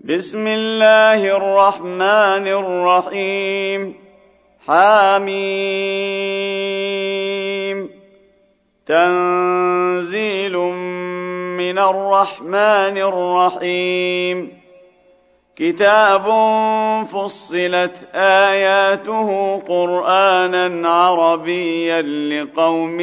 بسم الله الرحمن الرحيم. حميم. تنزيل من الرحمن الرحيم. كتاب فصلت آياته قرآنا عربيا لقوم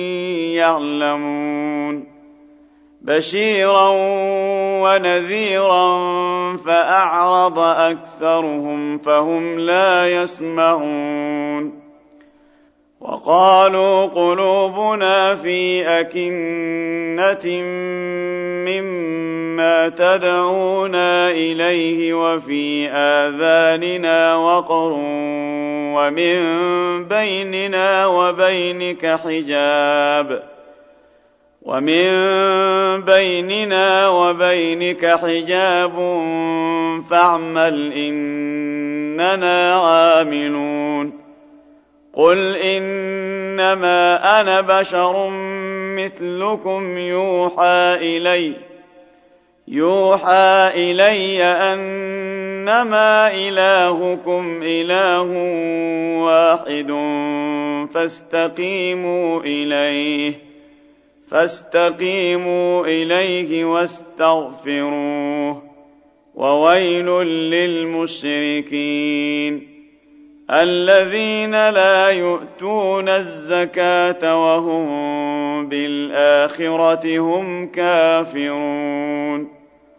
يعلمون بشيرا ونذيرا فأعرض أكثرهم فهم لا يسمعون. وقالوا قلوبنا في أكنة مما تدعونا إليه وفي آذاننا وقر ومن بيننا وبينك حجاب فاعمل إننا عاملون. قل إنما أنا بشر مثلكم يوحى إلي أنما إلهكم إله واحد فاستقيموا إليه واستغفروه. وويل للمشركين الذين لا يؤتون الزكاة وهم بالآخرة هم كافرون.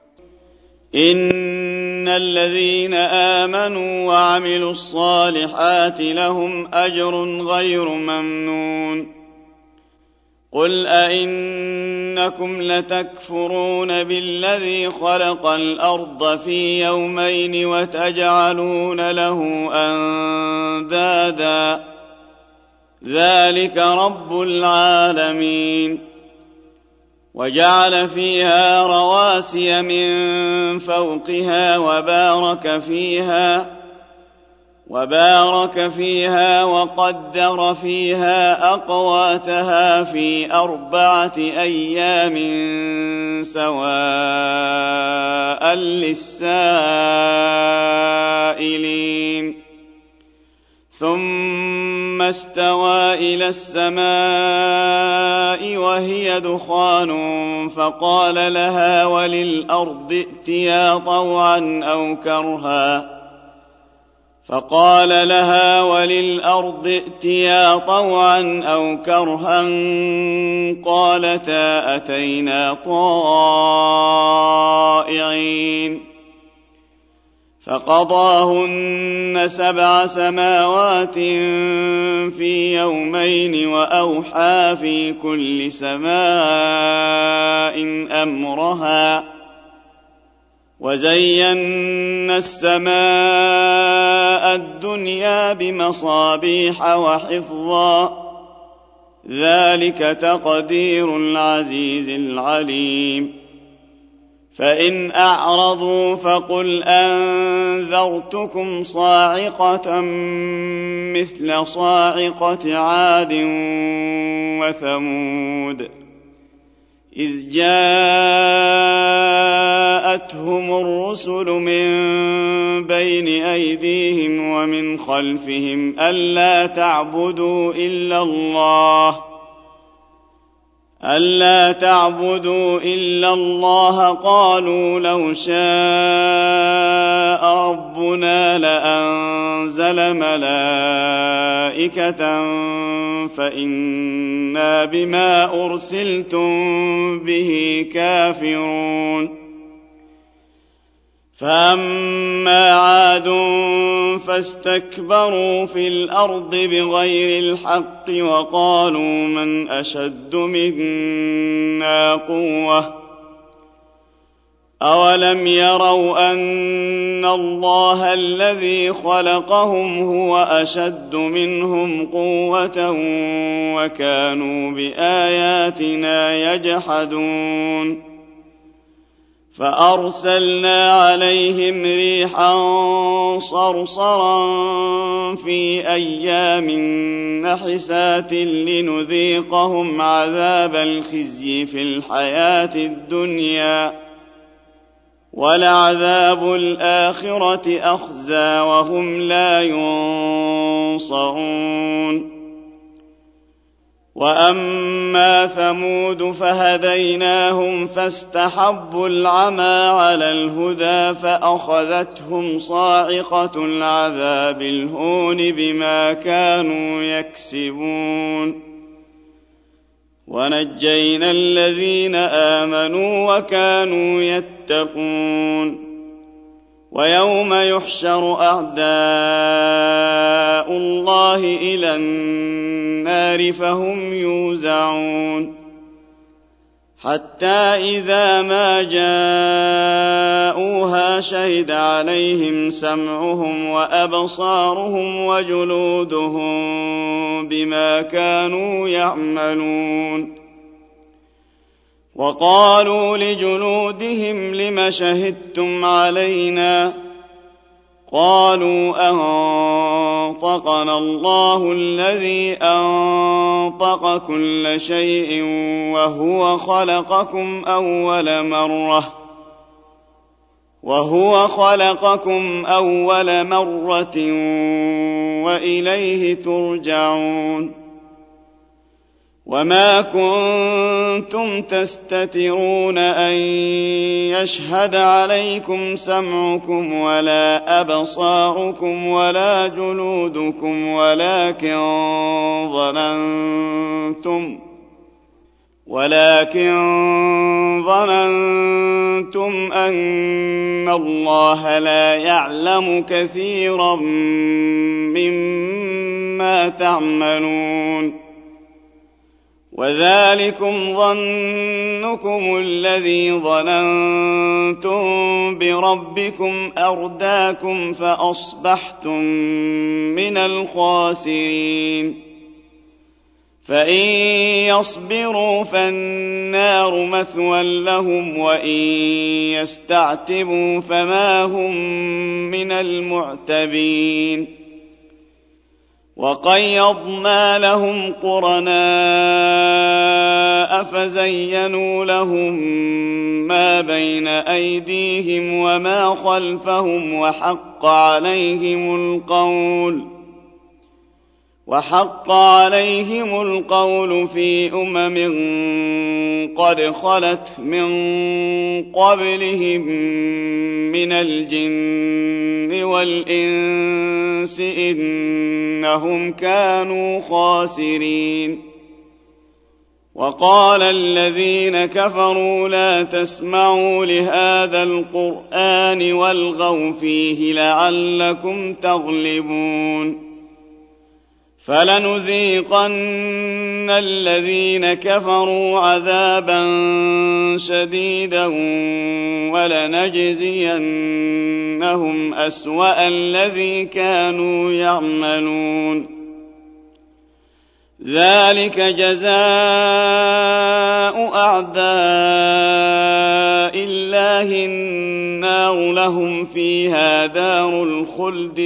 إن الذين آمنوا وعملوا الصالحات لهم أجر غير ممنون. قل أئنكم لتكفرون بالذي خلق الأرض في يومين وتجعلون له أندادا ذلك رب العالمين. وجعل فيها رواسي من فوقها وبارك فيها وقدر فيها أقواتها في 4 أيام سواء للسائلين. ثم استوى إلى السماء وهي دخان فقال لها وللأرض ائتيا طوعا أو كرها قالتا أتينا طائعين. فقضاهن 7 سماوات في يومين وأوحى في كل سماء أمرها وزينا السماء الدنيا بمصابيح وحفظا ذلك تقدير العزيز العليم. فإن أعرضوا فقل أنذرتكم صاعقة مثل صاعقة عاد وثمود إذ جاءتهم الرسل من بين أيديهم ومن خلفهم ألا تعبدوا إلا الله قالوا لو شاء ربنا لأنزل ملائكة فإنا بما أرسلتم به كافرون. فأما عاد فاستكبروا في الأرض بغير الحق وقالوا من أشد منا قوة أولم يروا أن الله الذي خلقهم هو أشد منهم قوة وكانوا بآياتنا يجحدون. فأرسلنا عليهم ريحا صرصرا في أيام نحسات لنذيقهم عذاب الخزي في الحياة الدنيا ولعذاب الآخرة أخزى وهم لا ينصرون. وأما ثمود فهديناهم فاستحبوا العمى على الهدى فأخذتهم صاعقة العذاب الهون بما كانوا يكسبون. ونجينا الذين آمنوا وكانوا يتقون. ويوم يحشر أعداء الله إلى النار فهم يوزعون حتى إذا ما جاءوها شهد عليهم سمعهم وأبصارهم وجلودهم بما كانوا يعملون. وقالوا لجلودهم لم شهدتم علينا؟ قالوا أنطقنا الله الذي أنطق كل شيء وهو خلقكم أول مرة وإليه ترجعون. وما كنتم تستترون أن يشهد عليكم سمعكم ولا أبصاركم ولا جلودكم ولكن ظننتم أن الله لا يعلم كثيرا مما تعملون. وذلكم ظنكم الذي ظننتم بربكم أرداكم فأصبحتم من الخاسرين. فإن يصبروا فالنار مثوى لهم وإن يستعتبوا فما هم من المعتبين. وقيضنا لهم قرناء فزينوا لهم ما بين أيديهم وما خلفهم وحق عليهم القول في قد خلت من قبلهم من الجن والإنس إنهم كانوا خاسرين. وقال الذين كفروا لا تسمعوا لهذا القرآن والغوا فيه لعلكم تغلبون. فلنذيقن الذين كفروا عذابا شديدا ولنجزينهم أسوأ الذي كانوا يعملون. ذلك جزاء أعداء الله النار لهم فيها دار الخلد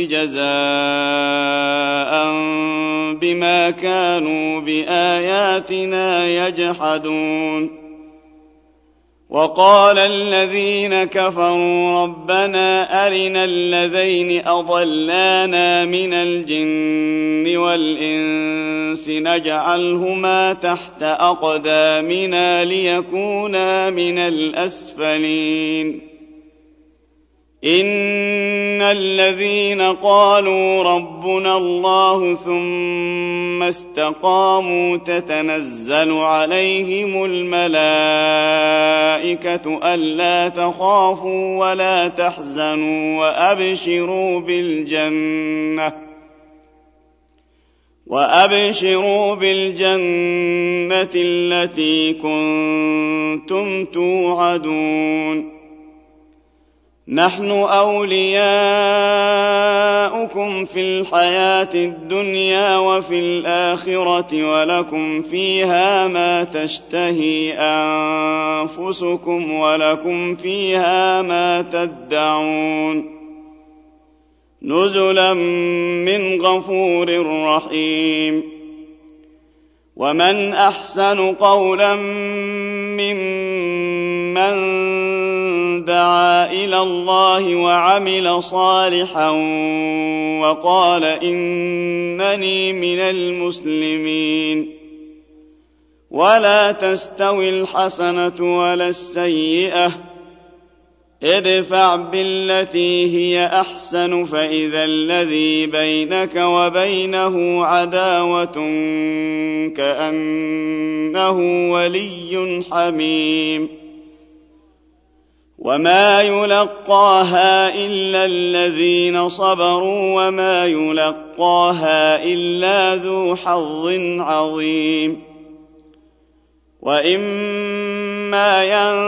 جزاء بما كانوا بآياتنا يجحدون. وقال الذين كفروا ربنا أرنا الذين أضلانا من الجن والإنس نجعلهما تحت أقدامنا ليكونا من الأسفلين. إن الذين قالوا ربنا الله ثم استقاموا تتنزل عليهم الملائكة ألا تخافوا ولا تحزنوا وأبشروا بالجنة التي كنتم توعدون. نحن أولياؤكم في الحياة الدنيا وفي الآخرة ولكم فيها ما تشتهي أنفسكم ولكم فيها ما تدعون. نزلا من غفور رحيم. ومن أحسن قولا ممن دعا إلى الله وعمل صالحا وقال إنني من المسلمين. ولا تستوي الحسنة ولا السيئة، ادفع بالتي هي أحسن فإذا الذي بينك وبينه عداوة كأنه ولي حميم. وما يلقاها إلا الذين صبروا وما يلقاها إلا ذو حظ عظيم. وإما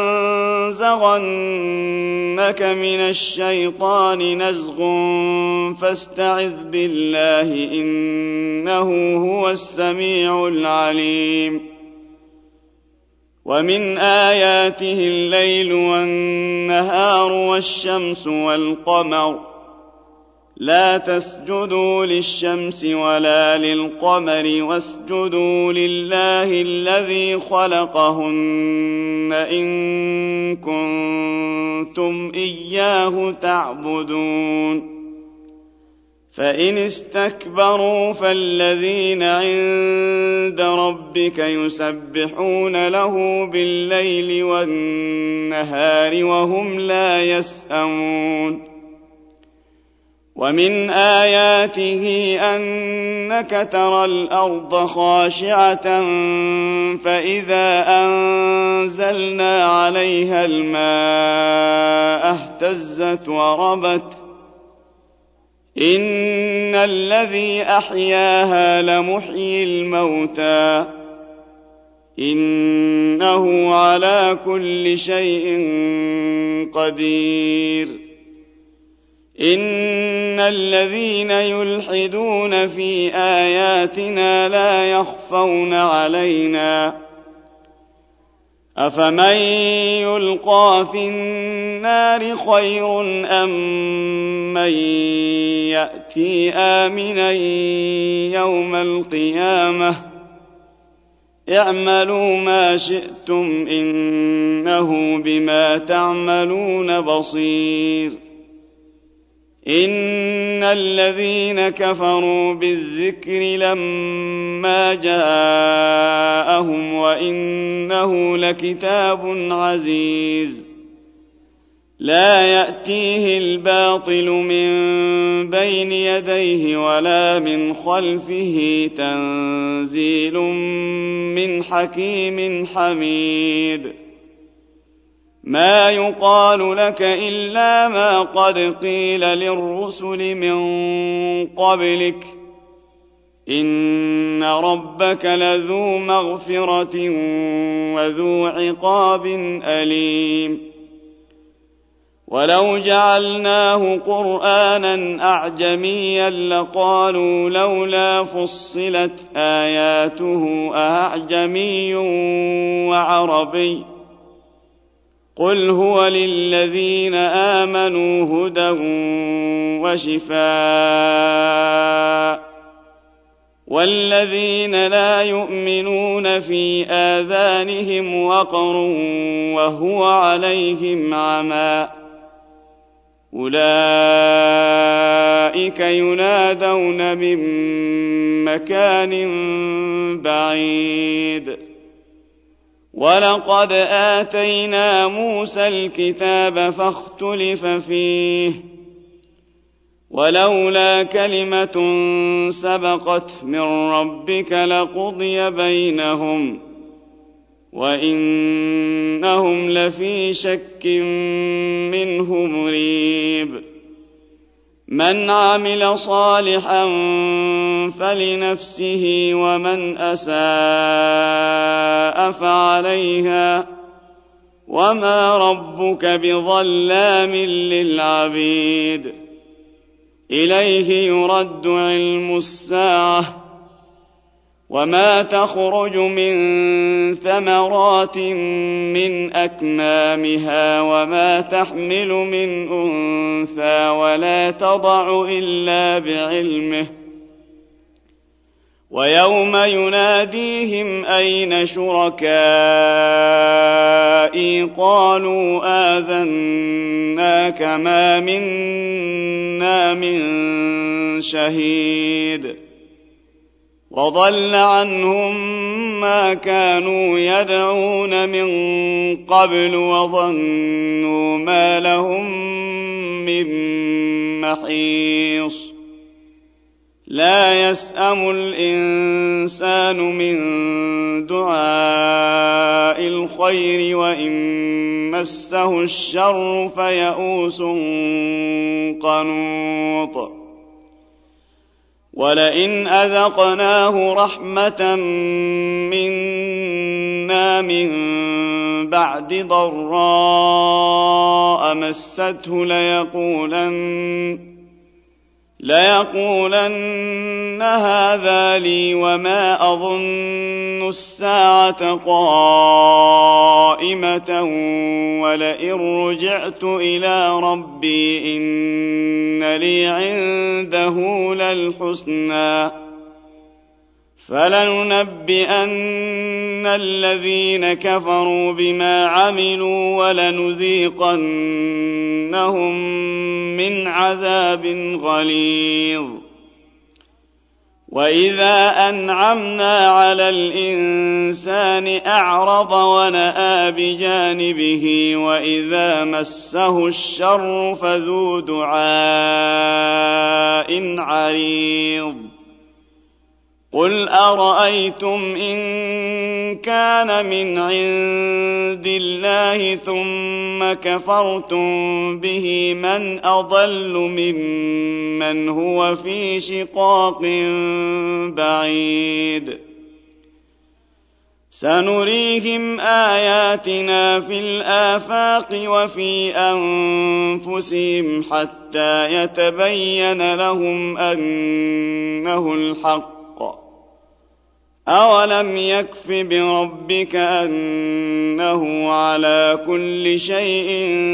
ينزغنك من الشيطان نزغ فاستعذ بالله إنه هو السميع العليم. ومن آياته الليل والنهار والشمس والقمر، لا تسجدوا للشمس ولا للقمر واسجدوا لله الذي خلقهن إن كنتم إياه تعبدون. فإن استكبروا فالذين عند ربك يسبحون له بالليل والنهار وهم لا يسأمون. ومن آياته أنك ترى الأرض خاشعة فإذا أنزلنا عليها الماء اهتزت وربت إن الذي أحياها لمحيي الموتى إنه على كل شيء قدير. إن الذين يلحدون في آياتنا لا يخفون علينا أفمن يلقى في النار خير أم من يأتي آمنا يوم القيامة اعملوا ما شئتم إنه بما تعملون بصير. إن الذين كفروا بالذكر لما جاءهم وإنه لكتاب عزيز لا يأتيه الباطل من بين يديه ولا من خلفه تنزيل من حكيم حميد. ما يقال لك إلا ما قد قيل للرسل من قبلك إن ربك لذو مغفرة وذو عقاب أليم. ولو جعلناه قرآنا أعجميا لقالوا لولا فصلت آياته أعجمي وعربي قل هو للذين آمنوا هدى وشفاء والذين لا يؤمنون في آذانهم وقر وهو عليهم عمى أولئك ينادون من مكان بعيد. ولقد آتينا موسى الكتاب فاختلف فيه ولولا كلمة سبقت من ربك لقضي بينهم وإنهم لفي شك منه مريب. من عمل صالحا فلنفسه ومن أساء فعليها وما ربك بظلام للعبيد. إليه يرد علم الساعة وما تخرج من ثمرات من أكمامها وما تحمل من أنثى ولا تضع إلا بعلمه ويوم يناديهم أين شركائي قالوا آذناك ما منا من شهيد وضل عنهم ما كانوا يدعون من قبل وظنوا ما لهم من محيص لا يسأم الإنسان من دعاء الخير وإن مسه الشر فيئوس قنوط ولئن أذقناه رحمة منا من بعد ضراء مسته ليقولن هذا لي وما أظن الساعة قائمة ولئن رجعت إلى ربي إن لي عنده للحسنى فلننبئن الذين كفروا بما عملوا ولنذيقنهم من عذاب غليظ وإذا أنعمنا على الإنسان أعرض ونأى بجانبه وإذا مسه الشر فذو دعاء عريض قل أرأيتم إن كان من عند الله ثم كفرتم به من أضل ممن هو في شقاق بعيد سنريهم آياتنا في الآفاق وفي أنفسهم حتى يتبين لهم أنه الحق أولم يكف بربك أنه على كل شيء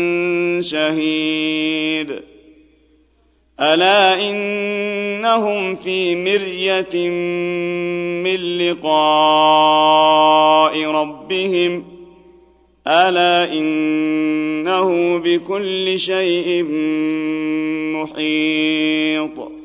شهيد ألا إنهم في مرية من لقاء ربهم ألا إنه بكل شيء محيط